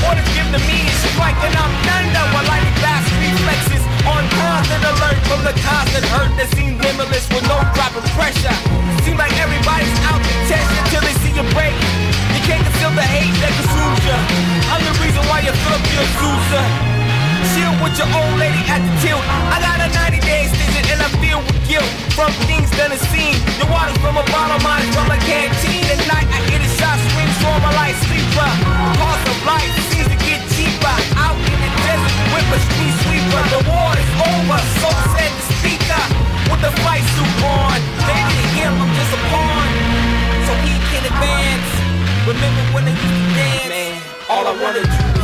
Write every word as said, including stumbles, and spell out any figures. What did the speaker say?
Orders given to me is striking, I'm thunder. While lightning fast reflexes on constant alert from the constant hurt that seems limitless with no drop of pressure. Seems like everybody's out to test you till they see you break. You can't conceal the hate that consumes you. I'm the reason why you fill up your Sousa. Chill with your old lady at the tilt. I got a ninety day extension and I feel with guilt from things done and seen. The water's from a bottle, mine's from a canteen. At night I hear the shot swing, so my light sleeper. Cost of life seems to get cheaper. Out in the desert with a street sweeper. The war is over, so said the speaker. With the fight suit on, baby to him I'm just a pawn, so he can advance. Remember when I used to dance, man, all I wanted to